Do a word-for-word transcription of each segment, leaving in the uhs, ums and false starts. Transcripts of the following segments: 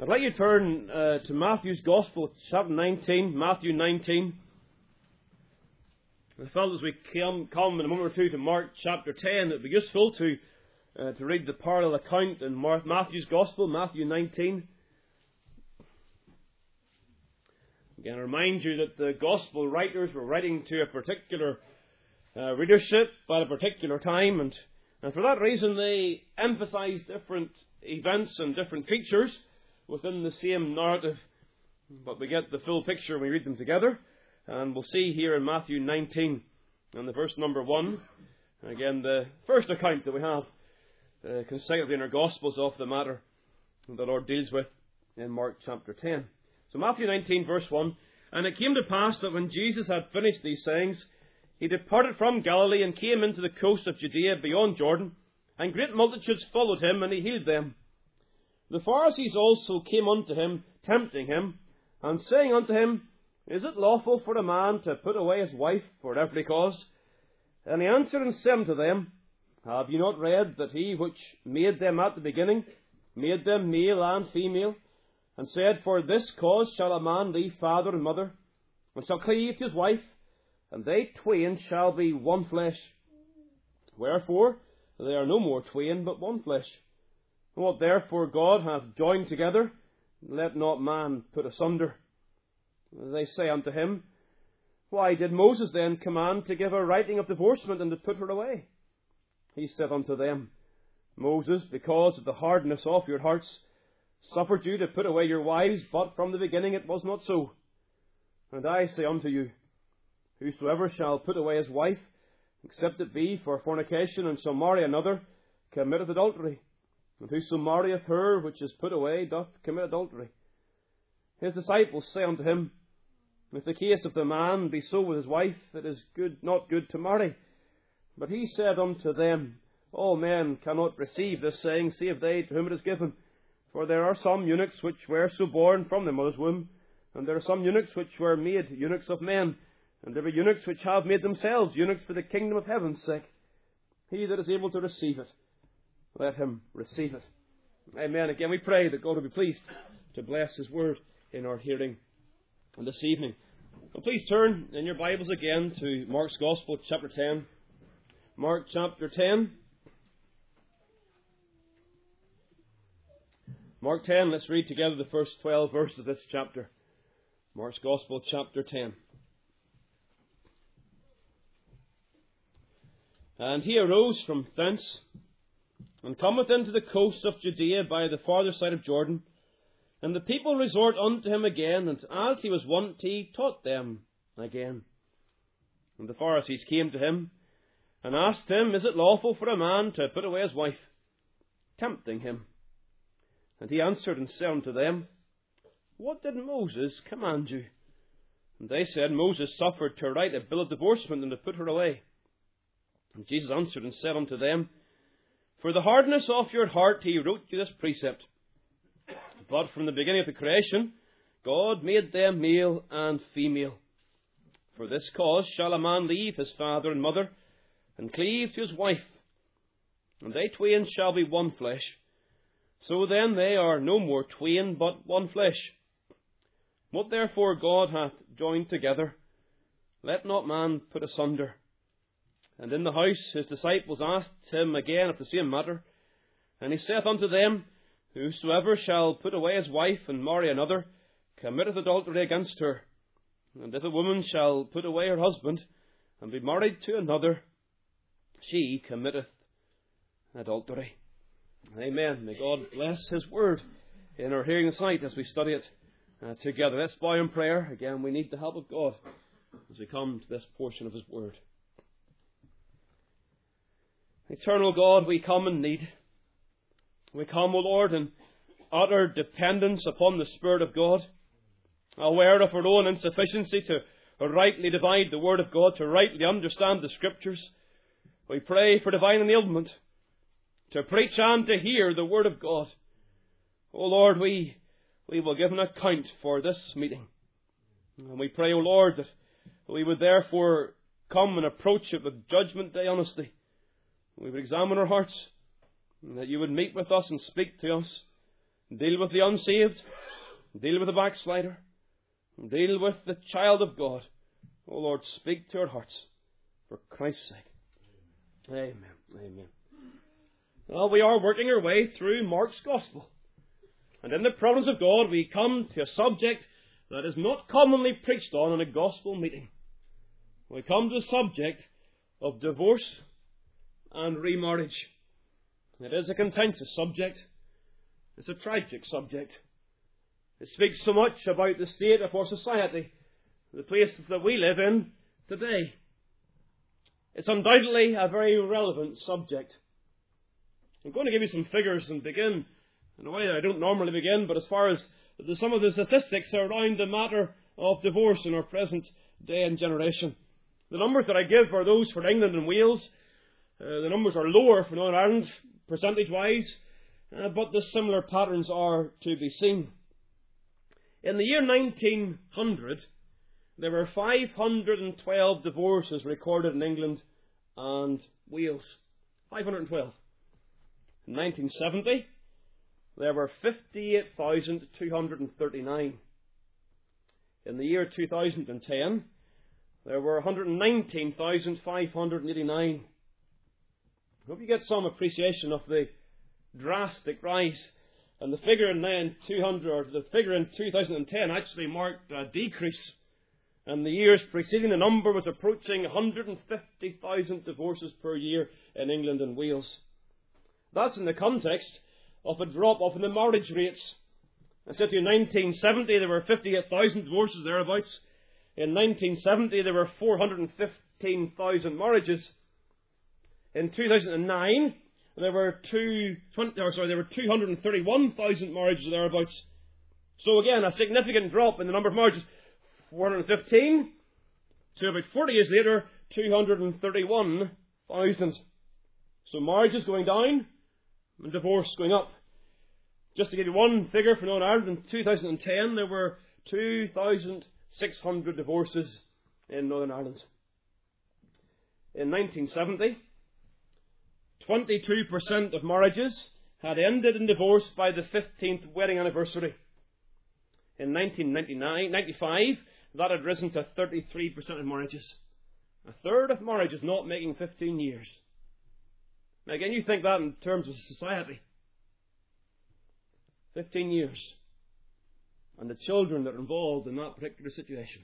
I'd like you to turn uh, to Matthew's Gospel, chapter nineteen, Matthew nineteen. I felt as we come, come in a moment or two to Mark chapter ten, it would be useful to uh, to read the parallel account in Mark, Matthew's Gospel, Matthew nineteen. Again, I remind you that the Gospel writers were writing to a particular uh, readership at a particular time, and, and for that reason they emphasise different events and different features within the same narrative, but we get the full picture when we read them together. And we'll see here in Matthew nineteen and the verse number one, again the first account that we have uh, consecutively in our Gospels of the matter that the Lord deals with in Mark chapter ten. So Matthew nineteen verse one, "And it came to pass that when Jesus had finished these sayings, he departed from Galilee and came into the coast of Judea beyond Jordan, and great multitudes followed him, and he healed them. The Pharisees also came unto him, tempting him, and saying unto him, Is it lawful for a man to put away his wife for every cause? And he answered and said unto them, Have you not read that he which made them at the beginning made them male and female, and said, For this cause shall a man leave father and mother, and shall cleave to his wife, and they twain shall be one flesh. Wherefore they are no more twain, but one flesh. What therefore God hath joined together, let not man put asunder. They say unto him, Why did Moses then command to give a writing of divorcement and to put her away? He said unto them, Moses, because of the hardness of your hearts, suffered you to put away your wives, but from the beginning it was not so. And I say unto you, Whosoever shall put away his wife, except it be for fornication, and shall marry another, committeth adultery. And whoso marrieth her which is put away doth commit adultery. His disciples say unto him, If the case of the man be so with his wife, it is good, not good to marry. But he said unto them, All men cannot receive this saying, save they to whom it is given. For there are some eunuchs which were so born from their mother's womb, and there are some eunuchs which were made eunuchs of men, and there are eunuchs which have made themselves eunuchs for the kingdom of heaven's sake. He that is able to receive it, let him receive it." Amen. Again, we pray that God will be pleased to bless His word in our hearing this evening. Well, please turn in your Bibles again to Mark's Gospel, chapter ten. Mark chapter ten. Mark ten, let's read together the first twelve verses of this chapter. Mark's Gospel, chapter ten. "And he arose from thence, and cometh into the coast of Judea by the farther side of Jordan. And the people resort unto him again, and as he was wont, he taught them again. And the Pharisees came to him, and asked him, Is it lawful for a man to put away his wife? Tempting him. And he answered and said unto them, What did Moses command you? And they said, Moses suffered to write a bill of divorcement and to put her away. And Jesus answered and said unto them, For the hardness of your heart he wrote you this precept. But from the beginning of the creation, God made them male and female. For this cause shall a man leave his father and mother, and cleave to his wife, and they twain shall be one flesh. So then they are no more twain, but one flesh. What therefore God hath joined together, let not man put asunder. And in the house his disciples asked him again of the same matter. And he saith unto them, Whosoever shall put away his wife and marry another, committeth adultery against her. And if a woman shall put away her husband, and be married to another, she committeth adultery." Amen. May God bless His word in our hearing this night as we study it uh, together. Let's bow in prayer. Again, we need the help of God as we come to this portion of His word. Eternal God, we come in need. We come, O Lord, in utter dependence upon the Spirit of God, aware of our own insufficiency to rightly divide the Word of God, to rightly understand the Scriptures. We pray for divine enablement to preach and to hear the Word of God. O Lord, we, we will give an account for this meeting. And we pray, O Lord, that we would therefore come and approach it with judgment day honesty. We would examine our hearts, and that you would meet with us and speak to us. Deal with the unsaved. Deal with the backslider. Deal with the child of God. Oh Lord, speak to our hearts for Christ's sake. Amen. Amen. Well, we are working our way through Mark's Gospel. And in the providence of God, we come to a subject that is not commonly preached on in a gospel meeting. We come to the subject of divorce and remarriage. It is a contentious subject. It's a tragic subject. It speaks so much about the state of our society, the places that we live in today. It's undoubtedly a very relevant subject. I'm going to give you some figures and begin in a way that I don't normally begin, but as far as the, some of the statistics around the matter of divorce in our present day and generation. The numbers that I give are those for England and Wales. Uh, the numbers are lower for Northern Ireland, percentage-wise, uh, but the similar patterns are to be seen. In the year nineteen hundred, there were five hundred twelve divorces recorded in England and Wales. five hundred twelve. In nineteen seventy, there were fifty-eight thousand two hundred thirty-nine. In the year two thousand ten, there were one hundred nineteen thousand five hundred eighty-nine. I hope you get some appreciation of the drastic rise. And the figure in two hundred, or the figure in two thousand ten actually marked a decrease. And the years preceding, the number was approaching one hundred fifty thousand divorces per year in England and Wales. That's in the context of a drop-off in the marriage rates. I said to you, in nineteen seventy there were fifty-eight thousand divorces thereabouts. In nineteen seventy there were four hundred fifteen thousand marriages. In two thousand nine there were two, twenty, or sorry, there were two hundred thirty-one thousand marriages thereabouts. So again, a significant drop in the number of marriages. four hundred fifteen to about forty years later, two hundred thirty-one thousand. So marriages going down and divorce going up. Just to give you one figure for Northern Ireland, in two thousand ten there were two thousand six hundred divorces in Northern Ireland. In nineteen seventy, twenty-two percent of marriages had ended in divorce by the fifteenth wedding anniversary. In nineteen ninety-five, that had risen to thirty-three percent of marriages. A third of marriages not making fifteen years. Now again, you think that in terms of society. fifteen years. And the children that are involved in that particular situation.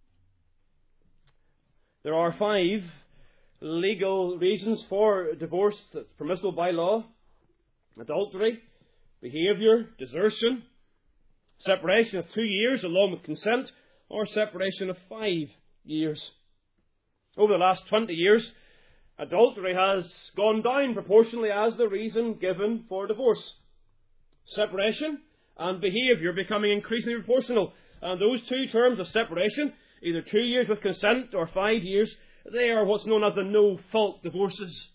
There are five legal reasons for divorce that's permissible by law: adultery, behaviour, desertion, separation of two years along with consent, or separation of five years. Over the last twenty years, adultery has gone down proportionally as the reason given for divorce. Separation and behaviour becoming increasingly proportional. And those two terms of separation, either two years with consent or five years, they are what's known as the no-fault divorces.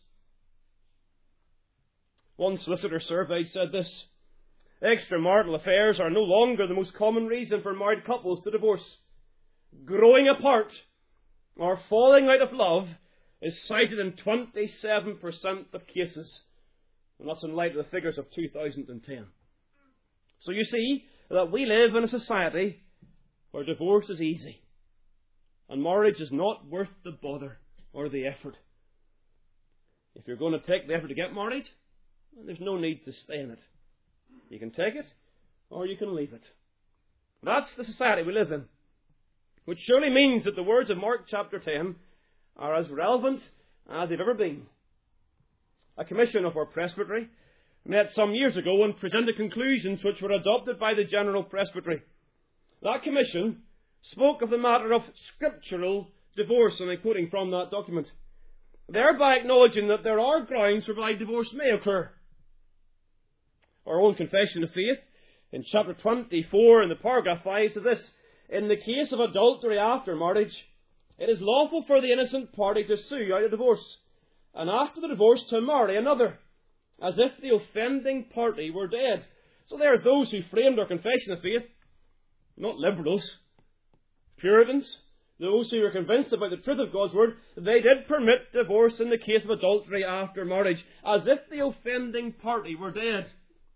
One solicitor surveyed said this: extramarital affairs are no longer the most common reason for married couples to divorce. Growing apart or falling out of love is cited in twenty-seven percent of cases. And that's in light of the figures of two thousand ten. So you see that we live in a society where divorce is easy. And marriage is not worth the bother or the effort. If you're going to take the effort to get married, well, there's no need to stay in it. You can take it or you can leave it. That's the society we live in. Which surely means that the words of Mark chapter ten are as relevant as they've ever been. A commission of our presbytery met some years ago and presented conclusions which were adopted by the General Presbytery. That commission spoke of the matter of scriptural divorce, and I'm quoting from that document, thereby acknowledging that there are grounds whereby divorce may occur. Our own Confession of Faith, in chapter twenty-four, in the paragraph five, says this: in the case of adultery after marriage, it is lawful for the innocent party to sue out a divorce, and after the divorce to marry another, as if the offending party were dead. So there are those who framed our Confession of Faith, not liberals, Puritans, those who were convinced about the truth of God's Word. They did permit divorce in the case of adultery after marriage, as if the offending party were dead.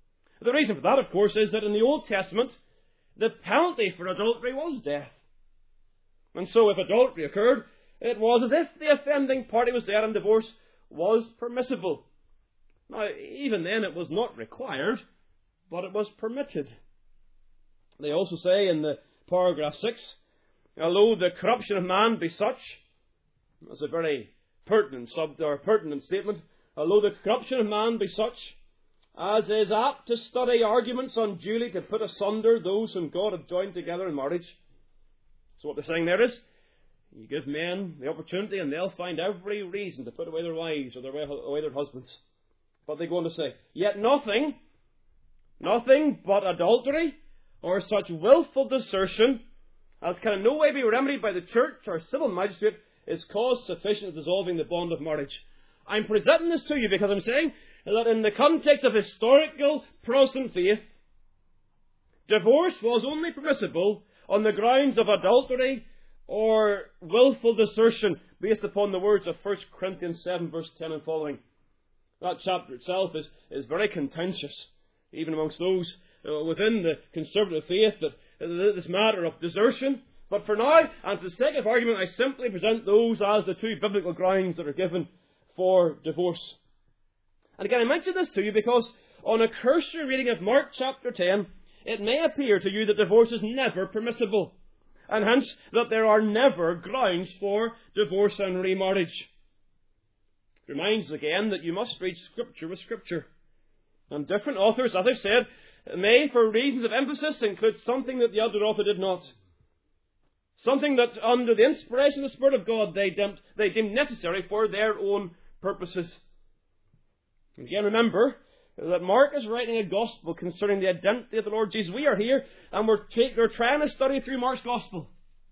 The reason for that, of course, is that in the Old Testament, the penalty for adultery was death. And so if adultery occurred, it was as if the offending party was dead and divorce was permissible. Now, even then it was not required, but it was permitted. They also say in the paragraph six, although the corruption of man be such, that's a very pertinent sub or pertinent statement, although the corruption of man be such, as is apt to study arguments unduly to put asunder those whom God hath joined together in marriage. So what they're saying there is, you give men the opportunity and they'll find every reason to put away their wives or their away their husbands. But they go on to say, yet nothing, nothing but adultery or such willful desertion as can in no way be remedied by the church or civil magistrate is cause sufficient of dissolving the bond of marriage. I'm presenting this to you because I'm saying that in the context of historical Protestant faith, divorce was only permissible on the grounds of adultery or willful desertion based upon the words of First Corinthians seven verse ten and following. That chapter itself is, is very contentious, even amongst those uh, within the conservative faith, that uh, this matter of desertion. But for now, and for the sake of argument, I simply present those as the two biblical grounds that are given for divorce. And again, I mention this to you because on a cursory reading of Mark chapter ten, it may appear to you that divorce is never permissible, and hence that there are never grounds for divorce and remarriage. It reminds us again that you must read Scripture with Scripture. And different authors, as I said, may, for reasons of emphasis, include something that the other author did not. Something that, under the inspiration of the Spirit of God, they deemed, they deemed necessary for their own purposes. Again, remember that Mark is writing a gospel concerning the identity of the Lord Jesus. We are here, and we're, take, we're trying to study through Mark's gospel.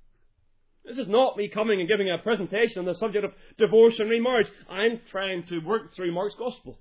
This is not me coming and giving a presentation on the subject of divorce and remarriage. I'm trying to work through Mark's gospel.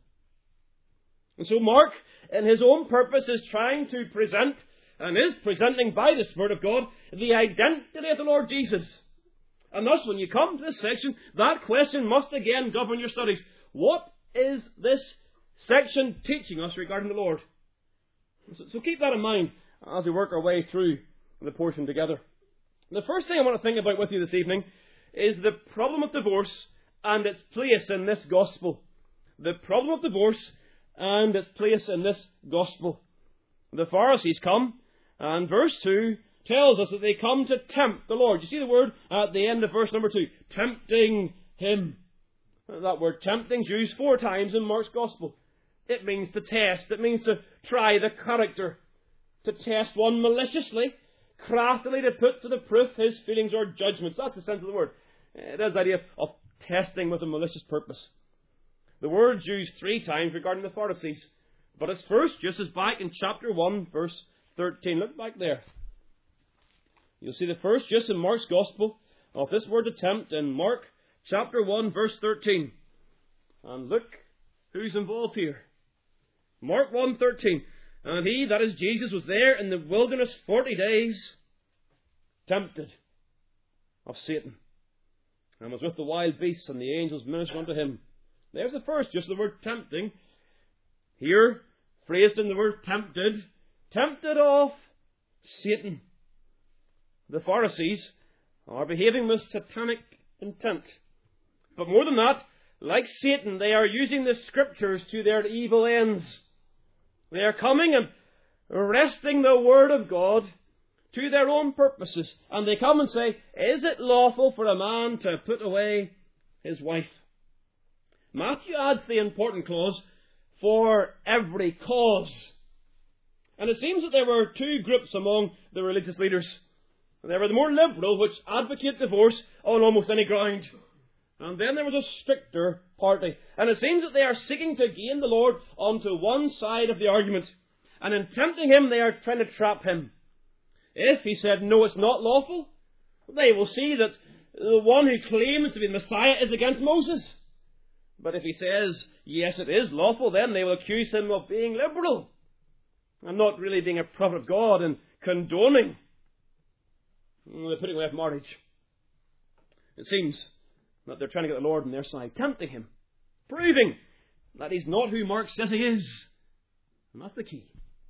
And so Mark, in his own purpose, is trying to present, and is presenting by the Spirit of God, the identity of the Lord Jesus. And thus, when you come to this section, that question must again govern your studies. What is this section teaching us regarding the Lord? So, so keep that in mind as we work our way through the portion together. The first thing I want to think about with you this evening is the problem of divorce and its place in this gospel. The problem of divorce and its place in this gospel. The Pharisees come, and verse two tells us that they come to tempt the Lord. You see the word at the end of verse number two, tempting Him. That word tempting is used four times in Mark's gospel. It means to test. It means to try the character. To test one maliciously, craftily to put to the proof his feelings or judgments. That's the sense of the word. It has the idea of testing with a malicious purpose. The word's used three times regarding the Pharisees. But its first use is back in chapter one, verse thirteen. Look back there. You'll see the first use in Mark's gospel of this word to tempt in Mark chapter one, verse thirteen. And look who's involved here. Mark one thirteen. And he, that is Jesus, was there in the wilderness forty days, tempted of Satan, and was with the wild beasts, and the angels ministered unto him. There's the first, just the word tempting. Here, phrased in the word tempted, tempted of Satan. The Pharisees are behaving with satanic intent. But more than that, like Satan, they are using the Scriptures to their evil ends. They are coming and wresting the Word of God to their own purposes. And they come and say, is it lawful for a man to put away his wife? Matthew adds the important clause, for every cause. And it seems that there were two groups among the religious leaders. There were the more liberal, which advocate divorce on almost any ground. And then there was a stricter party. And it seems that they are seeking to gain the Lord onto one side of the argument. And in tempting Him, they are trying to trap Him. If He said, no, it's not lawful, they will see that the one who claims to be the Messiah is against Moses. But if He says, yes, it is lawful, then they will accuse Him of being liberal and not really being a prophet of God and condoning the putting away of marriage. It seems that they're trying to get the Lord on their side, tempting Him, proving that He's not who Mark says He is. And that's the key.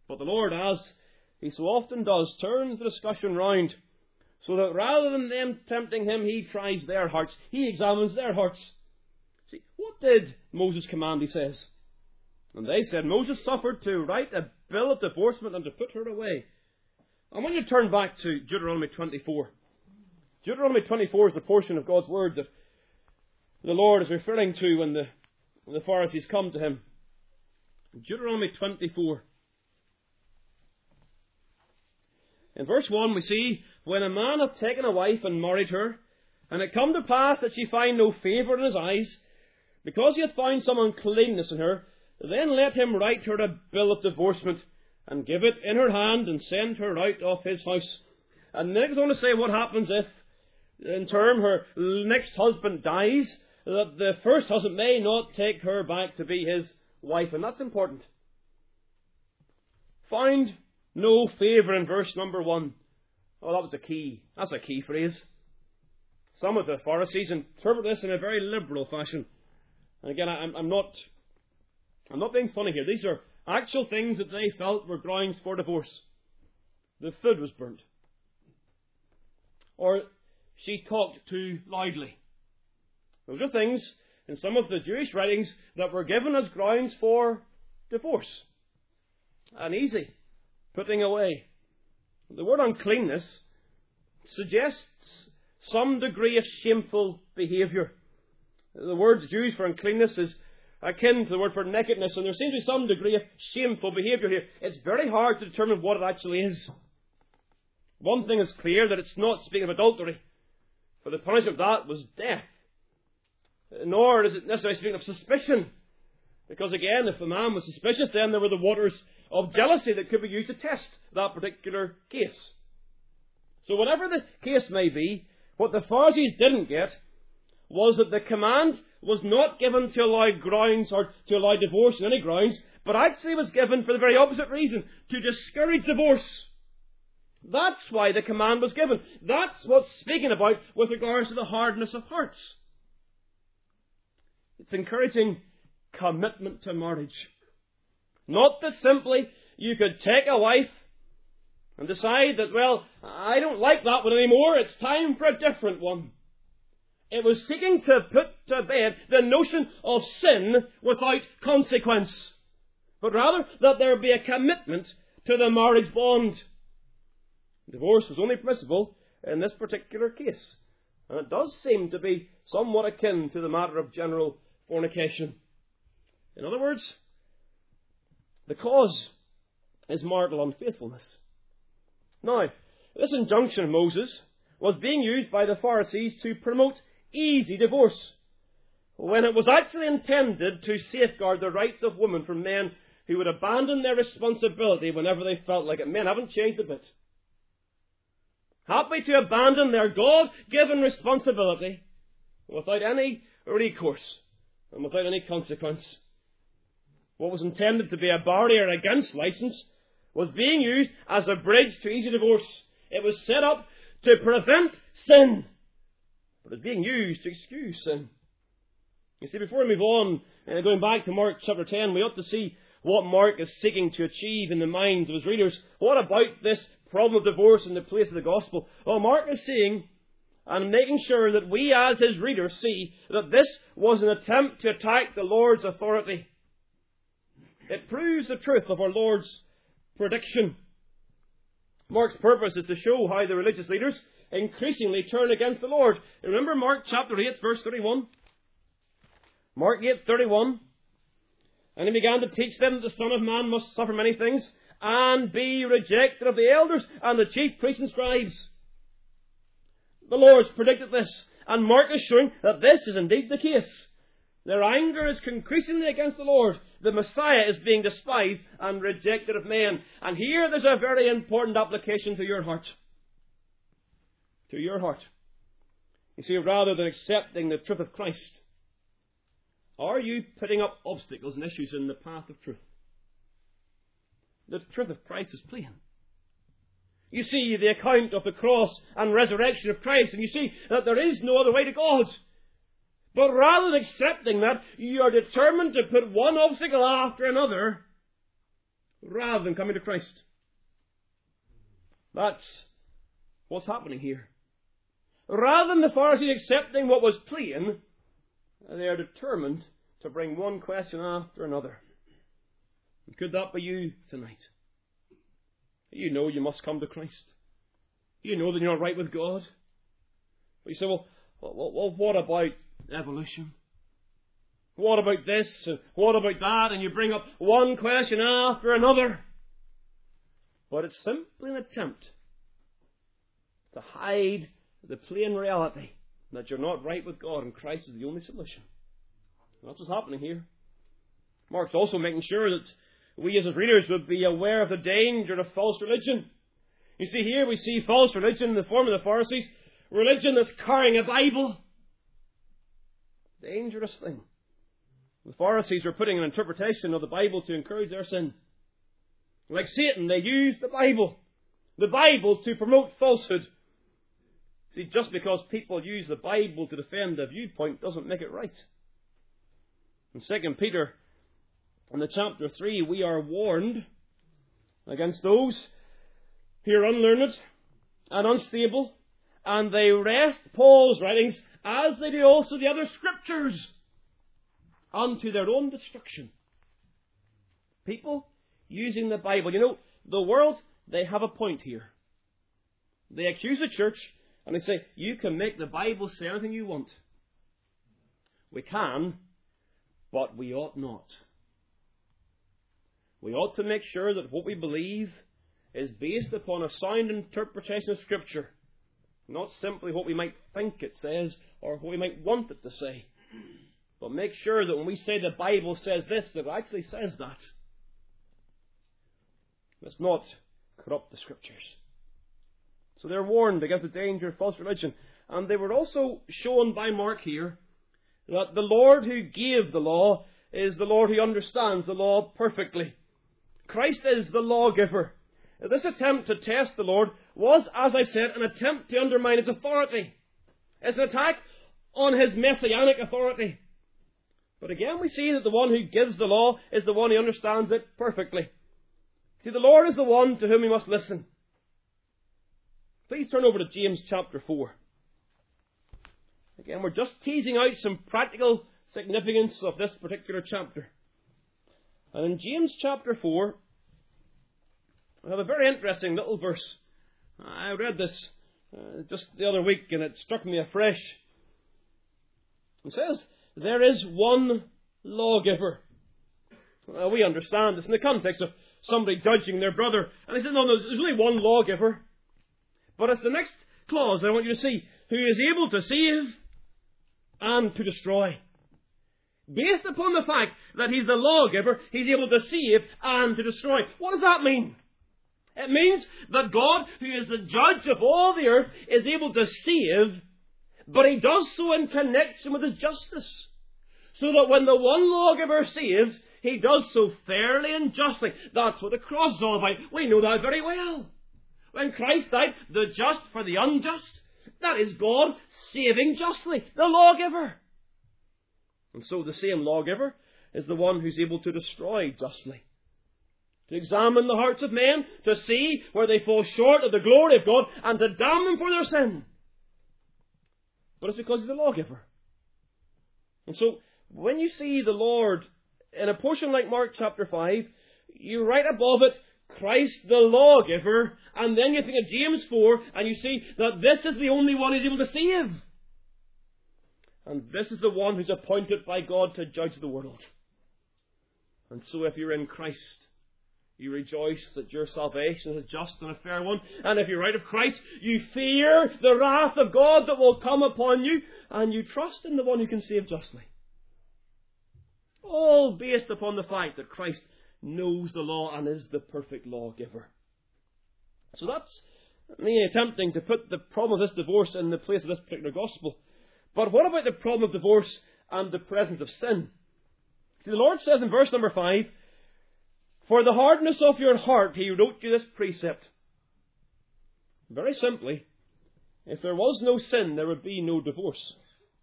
But the Lord, as He so often does, turns the discussion round, so that rather than them tempting Him, He tries their hearts. He examines their hearts. See, what did Moses command, he says? And they said, Moses suffered to write a bill of divorcement and to put her away. I want you to turn back to Deuteronomy twenty-four. Deuteronomy twenty-four is the portion of God's Word that the Lord is referring to when the, when the Pharisees come to Him. Deuteronomy twenty-four. In verse one we see, when a man hath taken a wife and married her, and it come to pass that she find no favour in his eyes, because he hath found some uncleanness in her, then let him write her a bill of divorcement, and give it in her hand, and send her out of his house. And then it goes on to say what happens if, in term, her next husband dies, that the first husband may not take her back to be his wife. And that's important. Found no favour in verse number one. Oh, that was a key. That's a key phrase. Some of the Pharisees interpret this in a very liberal fashion. And again, I'm, I'm not, I'm not being funny here. These are actual things that they felt were grounds for divorce. The food was burnt. Or she talked too loudly. Those are things in some of the Jewish writings that were given as grounds for divorce. An easy putting away. The word uncleanness suggests some degree of shameful behaviour. The word used for uncleanness is akin to the word for nakedness, and there seems to be some degree of shameful behaviour here. It's very hard to determine what it actually is. One thing is clear, that it's not speaking of adultery, for the punishment of that was death. Nor is it necessarily speaking of suspicion, because again, if the man was suspicious, then there were the waters of jealousy that could be used to test that particular case. So whatever the case may be, what the Pharisees didn't get was that the command was not given to allow grounds or to allow divorce on any grounds, but actually was given for the very opposite reason, to discourage divorce. That's why the command was given. That's what's speaking about with regards to the hardness of hearts. It's encouraging commitment to marriage. Not that simply you could take a wife and decide that, well, I don't like that one anymore, it's time for a different one. It was seeking to put to bed the notion of sin without consequence, but rather that there be a commitment to the marriage bond. Divorce was only permissible in this particular case, and it does seem to be somewhat akin to the matter of general fornication. In other words, the cause is marital unfaithfulness. Now, this injunction of Moses was being used by the Pharisees to promote easy divorce, when it was actually intended to safeguard the rights of women from men who would abandon their responsibility whenever they felt like it. Men haven't changed a bit. Happy to abandon their God-given responsibility without any recourse and without any consequence. What was intended to be a barrier against license was being used as a bridge to easy divorce. It was set up to prevent sin, but it's being used to excuse sin. You see, before we move on, uh, going back to Mark chapter ten, we ought to see what Mark is seeking to achieve in the minds of his readers. What about this problem of divorce in the place of the gospel? Well, Mark is saying, and making sure that we as his readers see, that this was an attempt to attack the Lord's authority. It proves the truth of our Lord's prediction. Mark's purpose is to show how the religious leaders increasingly turn against the Lord. Remember Mark chapter eight, verse thirty-one? Mark eight, thirty-one. And he began to teach them that the Son of Man must suffer many things, and be rejected of the elders and the chief priests and scribes. The Lord's predicted this, and Mark is showing that this is indeed the case. Their anger is increasingly against the Lord. The Messiah is being despised and rejected of men. And here there's a very important application to your heart. To your heart. You see, rather than accepting the truth of Christ, are you putting up obstacles and issues in the path of truth? The truth of Christ is plain. You see the account of the cross and resurrection of Christ, and you see that there is no other way to God. But rather than accepting that, you are determined to put one obstacle after another rather than coming to Christ. That's what's happening here. Rather than the Pharisees accepting what was plain, they are determined to bring one question after another. Could that be you tonight? You know you must come to Christ. You know that you're not right with God. But you say, well, well, what about evolution? What about this? And what about that? And you bring up one question after another. But it's simply an attempt to hide the plain reality that you're not right with God and Christ is the only solution. And that's what's happening here. Mark's also making sure that we as his readers would be aware of the danger of false religion. You see, here we see false religion in the form of the Pharisees. Religion that's carrying a Bible. Dangerous thing. The Pharisees were putting an interpretation of the Bible to encourage their sin. Like Satan, they used the Bible. The Bible to promote falsehood. See, just because people use the Bible to defend a viewpoint doesn't make it right. In Second Peter, in the chapter three, we are warned against those who are unlearned and unstable, and they wrest Paul's writings, as they do also the other scriptures, unto their own destruction. People using the Bible. You know, the world, they have a point here. They accuse the church, and they say, you can make the Bible say anything you want. We can, but we ought not. We ought to make sure that what we believe is based upon a sound interpretation of Scripture, not simply what we might think it says or what we might want it to say. But make sure that when we say the Bible says this, that it actually says that. Let's not corrupt the Scriptures. So they're warned against the danger of false religion. And they were also shown by Mark here that the Lord who gave the law is the Lord who understands the law perfectly. Christ is the lawgiver. This attempt to test the Lord was, as I said, an attempt to undermine his authority. It's an attack on his messianic authority. But again, we see that the one who gives the law is the one who understands it perfectly. See, the Lord is the one to whom we must listen. Please turn over to James chapter four. Again, we're just teasing out some practical significance of this particular chapter. And in James chapter four, we have a very interesting little verse. I read this uh, just the other week, and it struck me afresh. It says, there is one lawgiver. Well, we understand this in the context of somebody judging their brother. And he says, no, no, there's only one lawgiver. But it's the next clause that I want you to see. Who is able to save and to destroy. Based upon the fact that he's the lawgiver, he's able to save and to destroy. What does that mean? It means that God, who is the judge of all the earth, is able to save, but he does so in connection with his justice. So that when the one lawgiver saves, he does so fairly and justly. That's what the cross is all about. We know that very well. When Christ died, the just for the unjust, that is God saving justly, the lawgiver. And so the same lawgiver is the one who's able to destroy justly. To examine the hearts of men, to see where they fall short of the glory of God, and to damn them for their sin. But it's because he's the lawgiver. And so, when you see the Lord in a portion like Mark chapter five, you write above it, Christ the lawgiver, and then you think of James four, and you see that this is the only one who's able to save. And this is the one who's appointed by God to judge the world. And so if you're in Christ, you rejoice that your salvation is a just and a fair one. And if you're out of Christ, you fear the wrath of God that will come upon you, and you trust in the one who can save justly. All based upon the fact that Christ knows the law and is the perfect lawgiver. So that's me attempting to put the problem of this divorce in the place of this particular gospel. But what about the problem of divorce and the presence of sin? See, the Lord says in verse number five, for the hardness of your heart he wrote you this precept. Very simply, if there was no sin, there would be no divorce.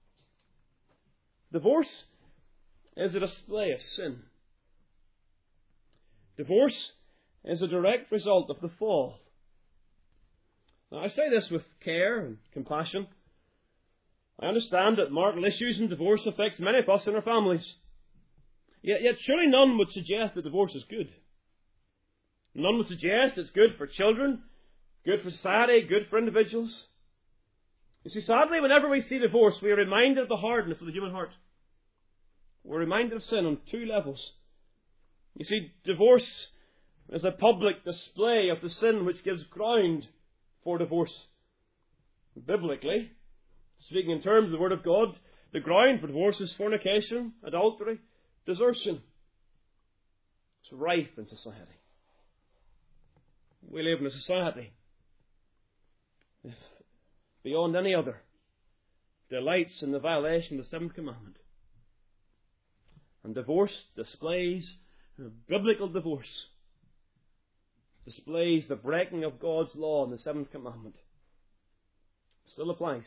Divorce is a display of sin. Divorce is a direct result of the fall. Now, I say this with care and compassion. I understand that marital issues and divorce affects many of us in our families. Yet, yet surely none would suggest that divorce is good. None would suggest it's good for children, good for society, good for individuals. You see, sadly, whenever we see divorce, we are reminded of the hardness of the human heart. We're reminded of sin on two levels. You see, divorce is a public display of the sin which gives ground for divorce. Biblically, speaking in terms of the Word of God, the ground for divorce is fornication, adultery, desertion. It's rife in society. We live in a society, if beyond any other, delights in the violation of the seventh commandment. And divorce displays, biblical divorce, displays the breaking of God's law in the seventh commandment. Still applies.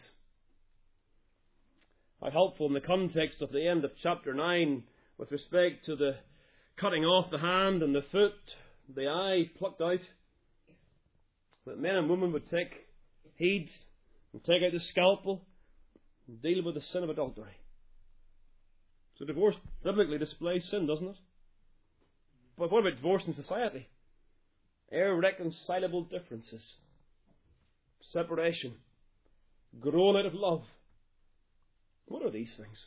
How helpful in the context of the end of chapter nine with respect to the cutting off the hand and the foot, the eye plucked out, that men and women would take heed and take out the scalpel and deal with the sin of adultery. So divorce biblically displays sin, doesn't it? But what about divorce in society? Irreconcilable differences, separation, grown out of love. What are these things?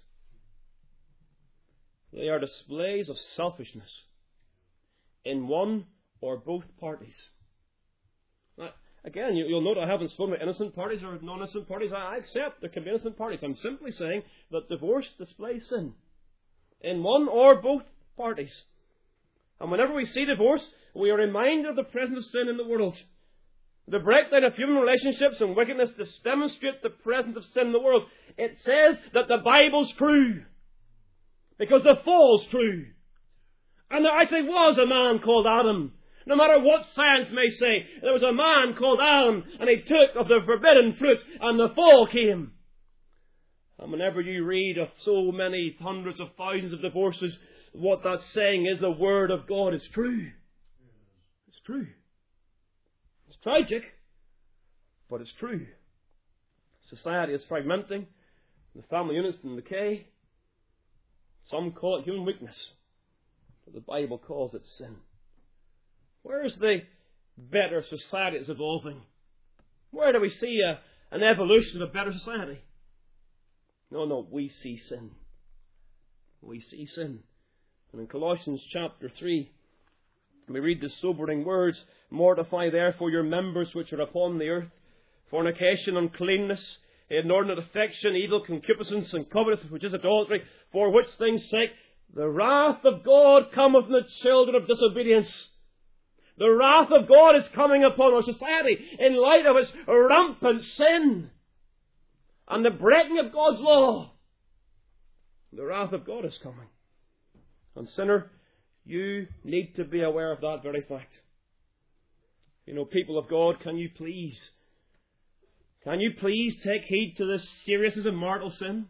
They are displays of selfishness in one or both parties. Now, again, you, you'll note I haven't spoken about innocent parties or non-innocent parties. I, I accept there can be innocent parties. I'm simply saying that divorce displays sin in one or both parties. And whenever we see divorce, we are reminded of the presence of sin in the world. The breakdown of human relationships and wickedness to demonstrate the presence of sin in the world. It says that the Bible's true, because the fall's true. And there actually was a man called Adam. No matter what science may say, there was a man called Adam, and he took of the forbidden fruit, and the fall came. And whenever you read of so many hundreds of thousands of divorces, what that's saying is the Word of God is true. It's true. It's tragic, but it's true. Society is fragmenting. The family units in decay. Some call it human weakness, but the Bible calls it sin. Where is the better society that's evolving? Where do we see a, an evolution of a better society? No, no, we see sin. We see sin. And in Colossians chapter three, we read the sobering words, "Mortify therefore your members which are upon the earth, fornication, uncleanness, inordinate affection, evil concupiscence, and covetousness, which is adultery, for which things' sake the wrath of God cometh on the children of disobedience." The wrath of God is coming upon our society in light of its rampant sin and the breaking of God's law. The wrath of God is coming. And sinner, you need to be aware of that very fact. You know, people of God, can you please, can you please take heed to the seriousness of mortal sin?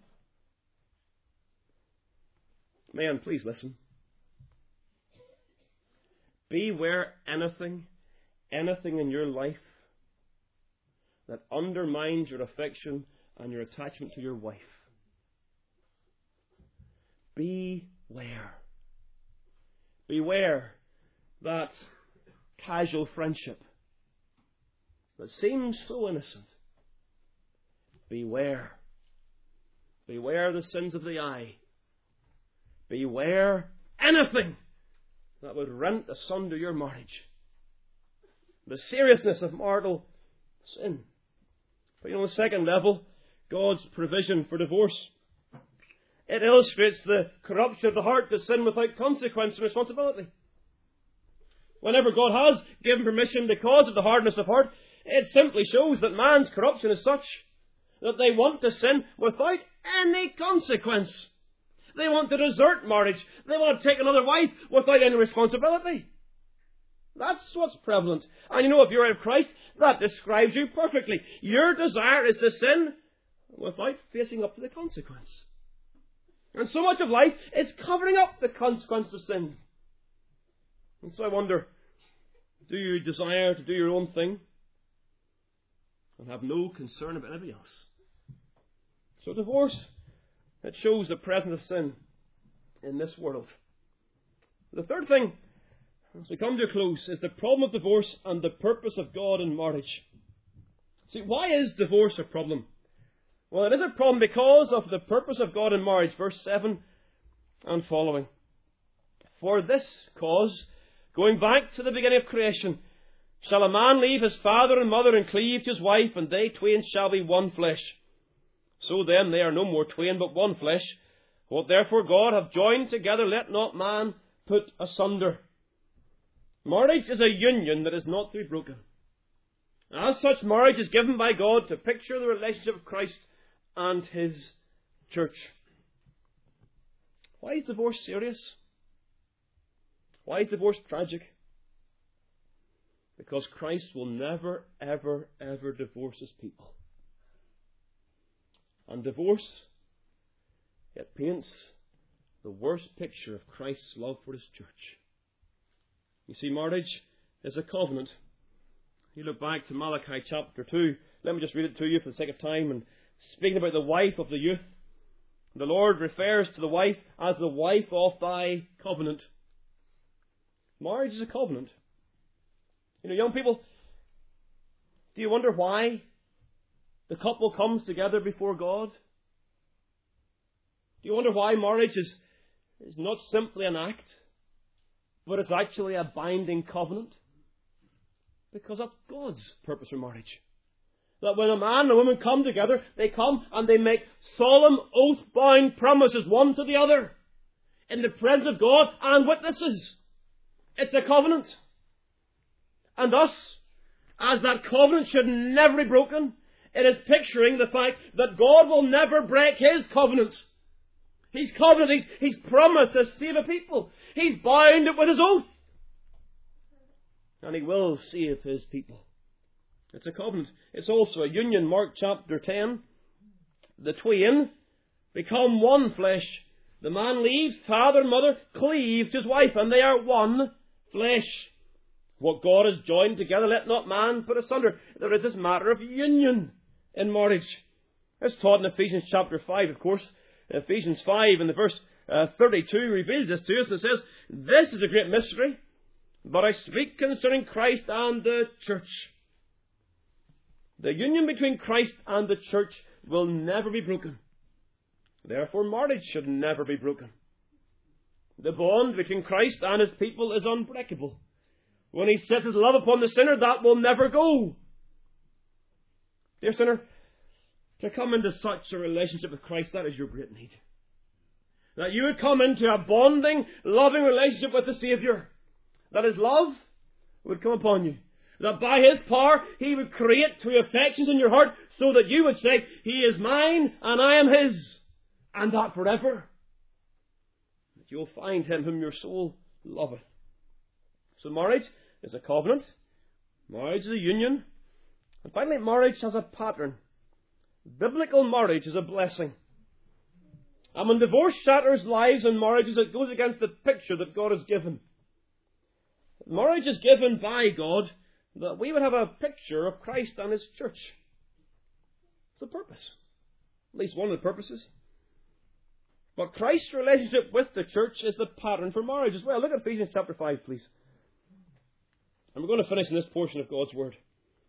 Man, please listen. Beware anything, anything in your life that undermines your affection and your attachment to your wife. Beware. Beware that casual friendship that seems so innocent. Beware. Beware the sins of the eye. Beware anything that would rent asunder your marriage. The seriousness of mortal sin. But you know, on the second level, God's provision for divorce. It illustrates the corruption of the heart to sin without consequence and responsibility. Whenever God has given permission because of the hardness of heart, it simply shows that man's corruption is such that they want to sin without any consequence. They want to desert marriage. They want to take another wife without any responsibility. That's what's prevalent. And you know, if you're in Christ, that describes you perfectly. Your desire is to sin without facing up to the consequence. And so much of life is covering up the consequence of sin. And so I wonder, Do you desire to do your own thing and have no concern about anybody else? So divorce, it shows the presence of sin in this world. The third thing, as we come to a close, is the problem of divorce and the purpose of God in marriage. See, why is divorce a problem? Well, it is a problem because of the purpose of God in marriage, verse seven and following. For this cause, going back to the beginning of creation, shall a man leave his father and mother and cleave to his wife, and they twain shall be one flesh. So then they are no more twain, but one flesh. What therefore God hath joined together, let not man put asunder. Marriage is a union that is not to be broken. As such, marriage is given by God to picture the relationship of Christ and His church. Why is divorce serious? Why is divorce tragic? Because Christ will never, ever, ever divorce His people. And divorce, it paints the worst picture of Christ's love for His church. You see, marriage is a covenant. You look back to Malachi chapter two. Let me just read it to you for the sake of time. And speaking about the wife of the youth, the Lord refers to the wife as the wife of thy covenant. Marriage is a covenant. You know, young people, do you wonder why the couple comes together before God? Do you wonder why marriage is, is not simply an act, but it's actually a binding covenant? Because that's God's purpose for marriage. That when a man and a woman come together, they come and they make solemn, oath-bound promises one to the other in the presence of God and witnesses. It's a covenant. And thus, as that covenant should never be broken, it is picturing the fact that God will never break His covenant. He's covenant, He's, he's promised to save a people. He's bound it with His oath. And He will save His people. It's a covenant. It's also a union. Mark chapter ten. The twain become one flesh. The man leaves father and mother, cleaves to his wife, and they are one flesh. What God has joined together, let not man put asunder. There is this matter of union in marriage. It's taught in Ephesians chapter five, of course. Ephesians five and the verse uh, thirty-two reveals this to us. It says, this is a great mystery, but I speak concerning Christ and the church. The union between Christ and the church will never be broken. Therefore, marriage should never be broken. The bond between Christ and His people is unbreakable. When He sets His love upon the sinner, that will never go. Dear sinner, to come into such a relationship with Christ, that is your great need. That you would come into a bonding, loving relationship with the Saviour. That His love would come upon you. That by His power He would create two affections in your heart so that you would say, He is mine and I am His. And that forever. That you'll find Him whom your soul loveth. So marriage is a covenant. Marriage is a union. And finally, marriage has a pattern. Biblical marriage is a blessing. And when divorce shatters lives and marriages, it goes against the picture that God has given. Marriage is given by God that we would have a picture of Christ and His church. It's the purpose. At least one of the purposes. But Christ's relationship with the church is the pattern for marriage as well. Look at Ephesians chapter five, please. And we're going to finish in this portion of God's Word.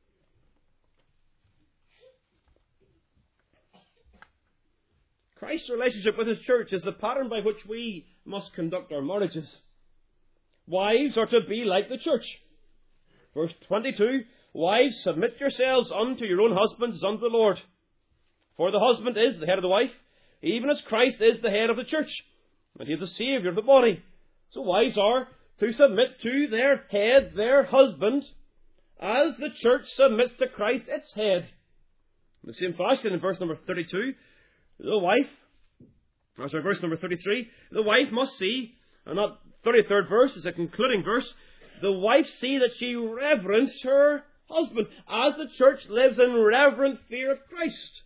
Christ's relationship with His church is the pattern by which we must conduct our marriages. Wives are to be like the church. Verse twenty-two, wives, submit yourselves unto your own husbands as unto the Lord. For the husband is the head of the wife, even as Christ is the head of the church, and He is the Saviour of the body. So wives are to submit to their head, their husband, as the church submits to Christ, its head. In the same fashion, in verse number thirty-two, the wife, or sorry, verse number thirty-three, the wife must see, and that thirty-third verse is a concluding verse, the wife see that she reverence her husband, as the church lives in reverent fear of Christ.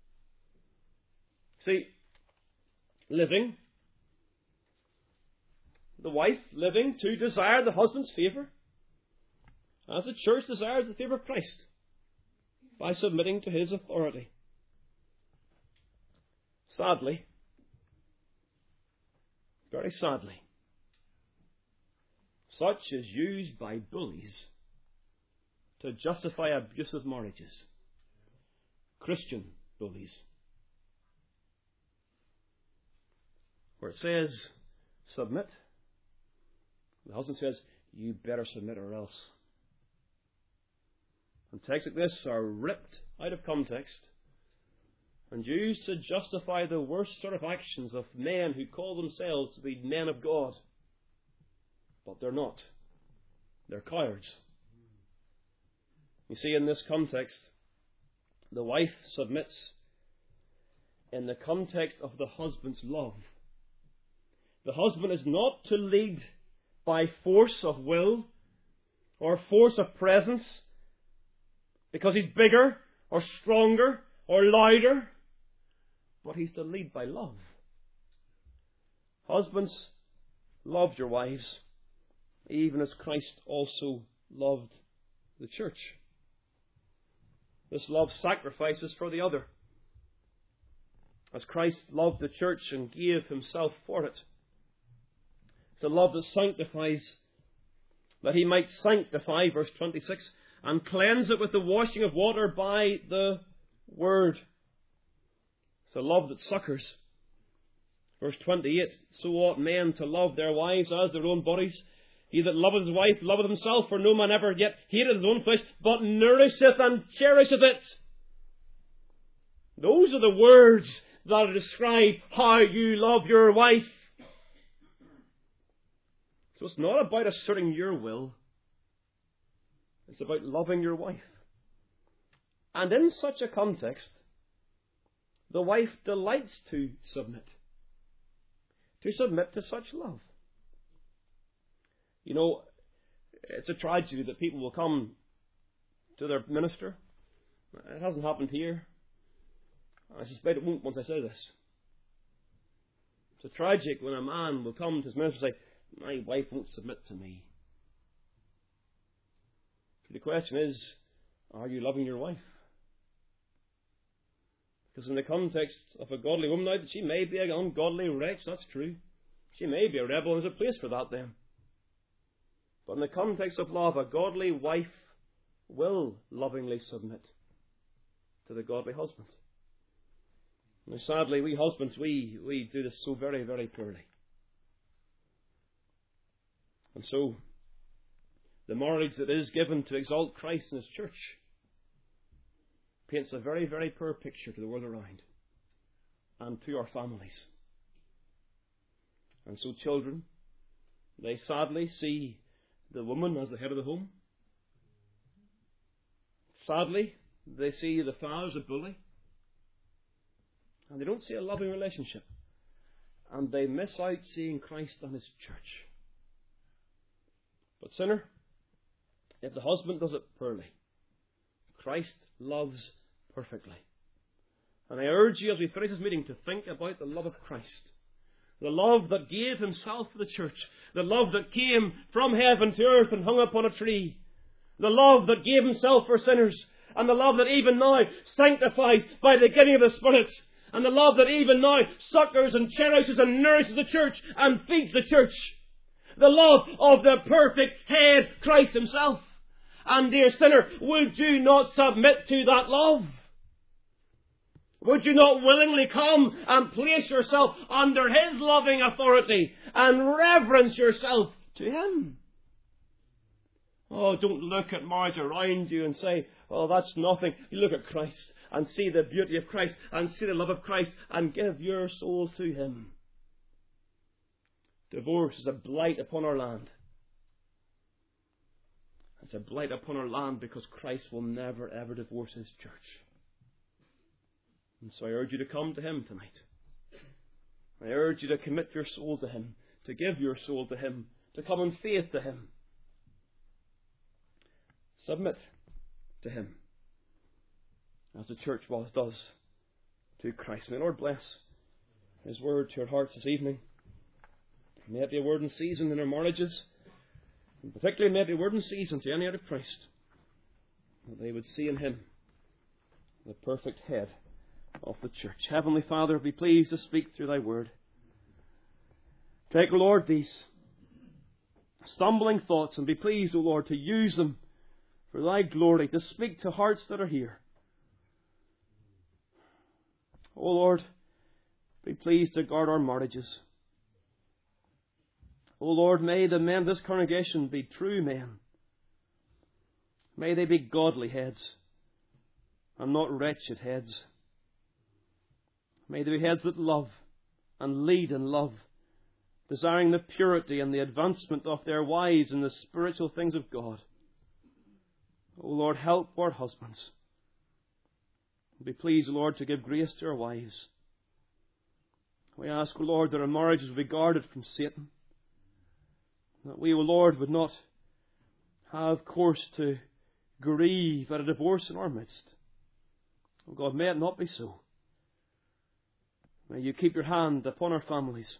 See, living, the wife living to desire the husband's favour, as the church desires the favour of Christ, by submitting to his authority. Sadly, very sadly, such is used by bullies to justify abusive marriages. Christian bullies. Where it says, submit, the husband says, you better submit or else. And texts like this are ripped out of context and used to justify the worst sort of actions of men who call themselves to be men of God. But they're not. They're cowards. You see, in this context, the wife submits in the context of the husband's love. The husband is not to lead by force of will or force of presence because he's bigger or stronger or louder, but he's to lead by love. Husbands, love your wives, even as Christ also loved the church. This love sacrifices for the other, as Christ loved the church and gave himself for it. It's a love that sanctifies, that he might sanctify, verse twenty-six, and cleanse it with the washing of water by the word. It's a love that succours. Verse twenty-eight, so ought men to love their wives as their own bodies. He that loveth his wife loveth himself, for no man ever yet hated his own flesh, but nourisheth and cherisheth it. Those are the words that describe how you love your wife. So it's not about asserting your will. It's about loving your wife. And in such a context, the wife delights to submit. To submit to such love. You know, it's a tragedy that people will come to their minister. It hasn't happened here. I suspect it won't once I say this. It's a tragic when a man will come to his minister and say, my wife won't submit to me. The question is, are you loving your wife? Because in the context of a godly woman, now, she may be an ungodly wretch, that's true. She may be a rebel, there's a place for that then. But in the context of love, a godly wife will lovingly submit to the godly husband. Now, sadly, we husbands, we, we do this so very, very poorly. And so, the marriage that is given to exalt Christ in His church paints a very, very poor picture to the world around and to our families. And so children, they sadly see the woman as the head of the home. Sadly, they see the father as a bully. And they don't see a loving relationship. And they miss out seeing Christ and His church. But sinner, if the husband does it poorly, Christ loves perfectly. And I urge you as we finish this meeting to think about the love of Christ. The love that gave Himself for the church. The love that came from heaven to earth and hung upon a tree. The love that gave Himself for sinners. And the love that even now sanctifies by the giving of the Spirit. And the love that even now succours and cherishes and nourishes the church and feeds the church. The love of the perfect head, Christ Himself. And dear sinner, would you not submit to that love? Would you not willingly come and place yourself under His loving authority and reverence yourself to Him? Oh, don't look at marriage around you and say, oh, that's nothing. You look at Christ and see the beauty of Christ and see the love of Christ and give your soul to Him. Divorce is a blight upon our land. It's a blight upon our land because Christ will never ever divorce His church. And so I urge you to come to Him tonight. I urge you to commit your soul to Him, to give your soul to Him, to come in faith to Him. Submit to Him, as the church was does to Christ. May the Lord bless His word to our hearts this evening. May it be a word in season in our marriages. and particularly maybe word in season to any other Christ, that they would see in him the perfect head of the church. Heavenly Father, be pleased to speak through thy word. Take, O Lord, these stumbling thoughts and be pleased, O Lord, to use them for thy glory, to speak to hearts that are here. O Lord, be pleased to guard our marriages. O Lord, may the men of this congregation be true men. May they be godly heads and not wretched heads. May they be heads that love and lead in love, desiring the purity and the advancement of their wives in the spiritual things of God. O Lord, help our husbands. Be pleased, Lord, to give grace to our wives. We ask, O Lord, that our marriages will be guarded from Satan. That we, O Lord, would not have cause to grieve at a divorce in our midst. O God, may it not be so. May you keep your hand upon our families.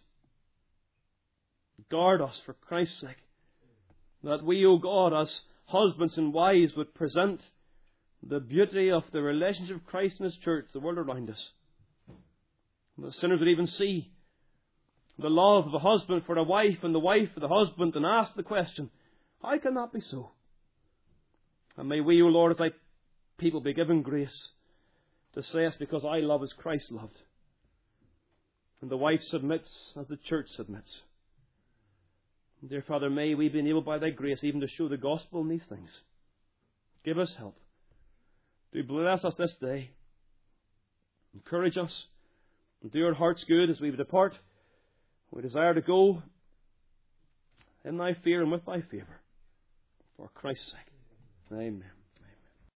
Guard us for Christ's sake. That we, O God, as husbands and wives would present the beauty of the relationship of Christ and His church to the world around us. And the sinners would even see the love of a husband for a wife and the wife for the husband and ask the question, how can that be so? And may we, O Lord, as thy people, be given grace to say it's because I love as Christ loved. And the wife submits as the church submits. And dear Father, may we be enabled by thy grace even to show the gospel in these things. Give us help. Do bless us this day. Encourage us. And do our hearts good as we depart. We desire to go in thy fear and with thy favour. For Christ's sake. Amen.